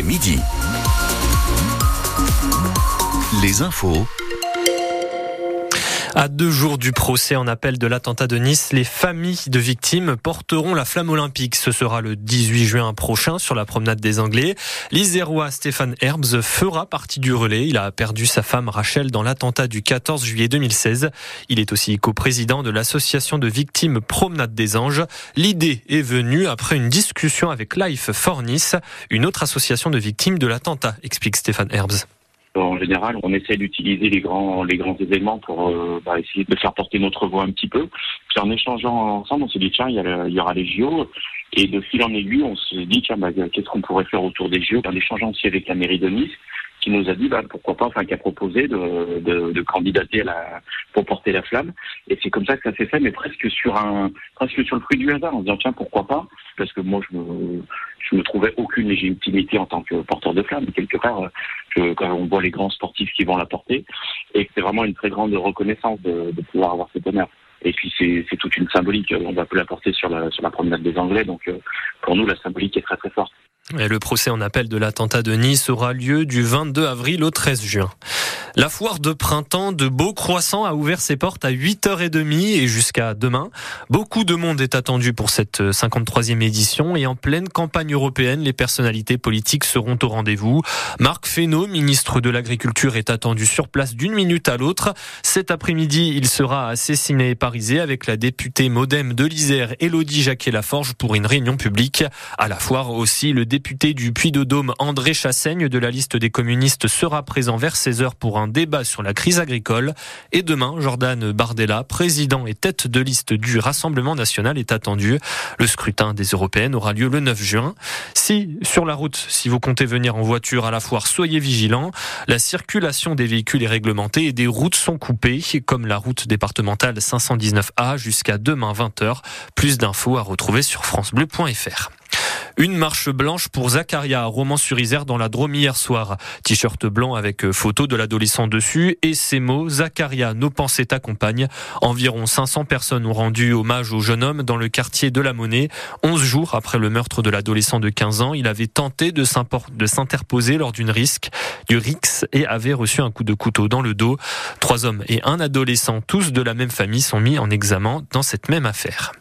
est midi. Les infos. À 2 jours du procès en appel de l'attentat de Nice, les familles de victimes porteront la flamme olympique. Ce sera le 18 juin prochain sur la promenade des Anglais. L'Isérois Stéphane Herbs fera partie du relais. Il a perdu sa femme Rachel dans l'attentat du 14 juillet 2016. Il est aussi coprésident de l'association de victimes Promenade des Anges. L'idée est venue après une discussion avec Life for Nice, une autre association de victimes de l'attentat, explique Stéphane Herbs. En général, on essaie d'utiliser les grands événements pour essayer de faire porter notre voix un petit peu. Puis en échangeant ensemble, on s'est dit tiens, il y aura les JO. Et de fil en aiguille, on se dit tiens, qu'est-ce qu'on pourrait faire autour des JO, en échangeant aussi avec la mairie de Nice, qui nous a dit pourquoi pas, qui a proposé de candidater pour porter la flamme. Et c'est comme ça que ça s'est fait, mais presque sur le fruit du hasard, en se disant tiens, pourquoi pas, parce que moi je me trouvais aucune légitimité en tant que porteur de flamme. Quelque part, quand on voit les grands sportifs qui vont la porter, et c'est vraiment une très grande reconnaissance de pouvoir avoir cet honneur. Et puis c'est toute une symbolique. On va la porter sur la promenade des Anglais, donc pour nous la symbolique est très très forte. Et le procès en appel de l'attentat de Nice aura lieu du 22 avril au 13 juin. La foire de printemps de Beaucroissant a ouvert ses portes à 8h30 et jusqu'à demain. Beaucoup de monde est attendu pour cette 53e édition et en pleine campagne européenne, les personnalités politiques seront au rendez-vous. Marc Fesneau, ministre de l'Agriculture, est attendu sur place d'une minute à l'autre. Cet après-midi, il sera à Cessiné-et-Parisé avec la députée MoDem de l'Isère, Élodie Jacquet-Laforge, pour une réunion publique. À la foire aussi, le député du Puy-de-Dôme, André Chassaigne, de la liste des communistes, sera présent vers 16h pour un débat sur la crise agricole. Et demain, Jordan Bardella, président et tête de liste du Rassemblement national, est attendu. Le scrutin des européennes aura lieu le 9 juin. Si vous comptez venir en voiture à la foire, soyez vigilants. La circulation des véhicules est réglementée et des routes sont coupées, comme la route départementale 519A jusqu'à demain 20h. Plus d'infos à retrouver sur francebleu.fr. Une marche blanche pour Zakaria à Romans-sur-Isère dans la Drôme hier soir. T-shirt blanc avec photo de l'adolescent dessus et ces mots: Zakaria, nos pensées t'accompagnent. Environ 500 personnes ont rendu hommage au jeune homme dans le quartier de la Monnaie. 11 jours après le meurtre de l'adolescent de 15 ans, il avait tenté de s'interposer lors du rixe et avait reçu un coup de couteau dans le dos. 3 hommes et un adolescent, tous de la même famille, sont mis en examen dans cette même affaire.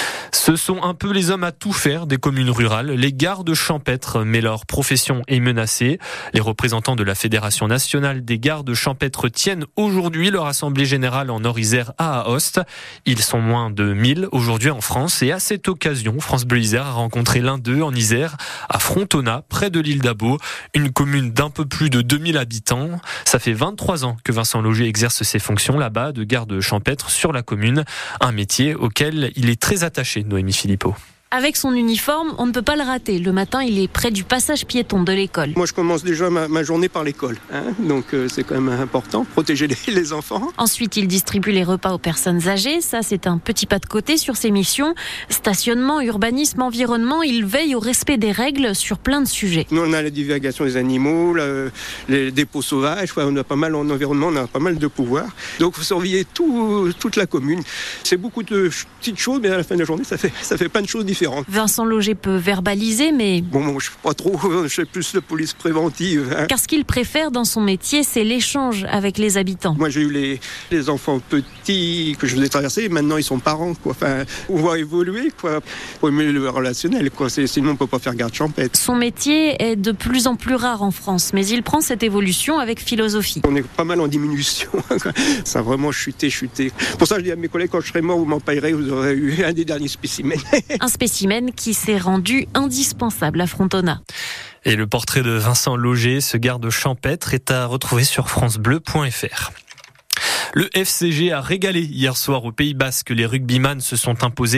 Ce sont un peu les hommes à tout faire des communes rurales. Les gardes champêtres, mais leur profession est menacée. Les représentants de la Fédération nationale des gardes champêtres tiennent aujourd'hui leur assemblée générale en Nord-Isère à Aoste. Ils sont moins de 1000 aujourd'hui en France et à cette occasion, France Bleu Isère a rencontré l'un d'eux en Isère, à Frontona, près de l'île d'Abo, une commune d'un peu plus de 2000 habitants. Ça fait 23 ans que Vincent Loger exerce ses fonctions là-bas de garde champêtre sur la commune, un métier auquel il est très attaché. Noémie Philippot. Avec son uniforme, on ne peut pas le rater. Le matin, il est près du passage piéton de l'école. Moi, je commence déjà ma journée par l'école. Donc, c'est quand même important, protéger les enfants. Ensuite, il distribue les repas aux personnes âgées. Ça, c'est un petit pas de côté sur ses missions. Stationnement, urbanisme, environnement, il veille au respect des règles sur plein de sujets. Nous, on a la divagation des animaux, les dépôts sauvages. On a pas mal en environnement, on a pas mal de pouvoir. Donc, il faut surveiller toute la commune. C'est beaucoup de petites choses, mais à la fin de la journée, ça fait plein de choses différentes. Vincent Loger peut verbaliser, mais... Bon, je ne sais pas trop, je fais plus de police préventive. Car ce qu'il préfère dans son métier, c'est l'échange avec les habitants. Moi, j'ai eu les enfants petits que je faisais traverser, maintenant ils sont parents. Enfin, on va évoluer, pour aimer le relationnel. Sinon, on ne peut pas faire garde champêtre. Son métier est de plus en plus rare en France, mais il prend cette évolution avec philosophie. On est pas mal en diminution. Ça a vraiment chuté. Pour ça, je dis à mes collègues, quand je serai mort, vous m'empaillerez, vous aurez eu un des derniers spécimens. Un spécimen qui s'est rendu indispensable à Frontona. Et le portrait de Vincent Loger, ce garde champêtre, est à retrouver sur francebleu.fr. Le FCG a régalé hier soir au Pays Basque. Les rugbyman se sont imposés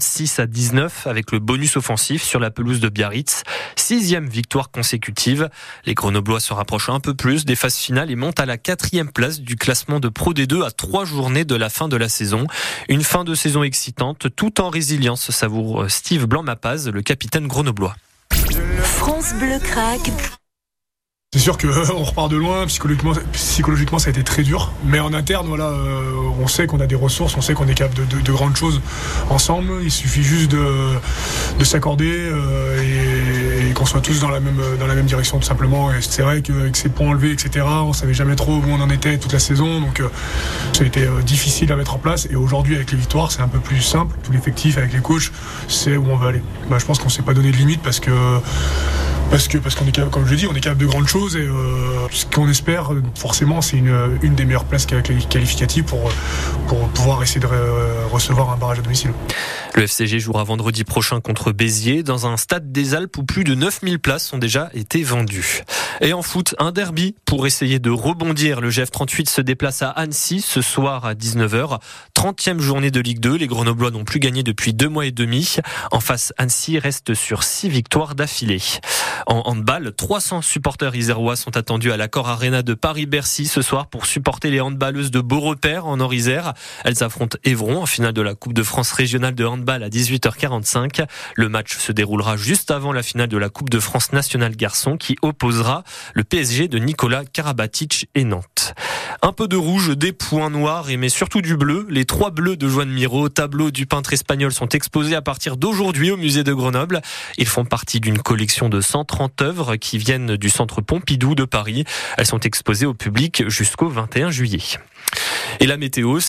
46-19 avec le bonus offensif sur la pelouse de Biarritz. 6e victoire consécutive. Les Grenoblois se rapprochent un peu plus des phases finales et montent à la 4e place du classement de Pro D2 à 3 journées de la fin de la saison. Une fin de saison excitante, tout en résilience, savoure Steve Blanc-Mapaz, le capitaine grenoblois. France Bleu craque. C'est sûr qu'on repart de loin, psychologiquement ça a été très dur, mais en interne on sait qu'on a des ressources, on sait qu'on est capable de grandes choses ensemble, il suffit juste de s'accorder et qu'on soit tous dans la même direction tout simplement. Et c'est vrai qu'avec ces points enlevés, etc., on savait jamais trop où on en était toute la saison, donc ça a été difficile à mettre en place, et aujourd'hui avec les victoires c'est un peu plus simple, tout l'effectif avec les coachs sait où on va aller. Je pense qu'on s'est pas donné de limite parce qu'on est capable, comme je l'ai dit, on est capable de grandes choses, et ce qu'on espère forcément c'est une des meilleures places qualificatives pour pouvoir essayer de recevoir un barrage à domicile. Le FCG jouera vendredi prochain contre Béziers dans un stade des Alpes où plus de 9000 places ont déjà été vendues. Et en foot, un derby pour essayer de rebondir. Le GF38 se déplace à Annecy ce soir à 19h. 30e journée de Ligue 2. Les Grenoblois n'ont plus gagné depuis 2 mois et demi. En face, Annecy reste sur 6 victoires d'affilée. En handball, 300 supporters isérois sont attendus à l'Accor Arena de Paris-Bercy ce soir pour supporter les handballeuses de Beaurepaire en Nord-Isère. Elles affrontent Évron en finale de la Coupe de France régionale de handball à 18h45. Le match se déroulera juste avant la finale de la Coupe de France nationale garçon qui opposera le PSG de Nicolas Karabatic et Nantes. Un peu de rouge, des points noirs mais surtout du bleu. Les 3 bleus de Joan Miró, tableau du peintre espagnol, sont exposés à partir d'aujourd'hui au musée de Grenoble. Ils font partie d'une collection de 130 œuvres qui viennent du centre Pompidou de Paris. Elles sont exposées au public jusqu'au 21 juillet. Et la météo,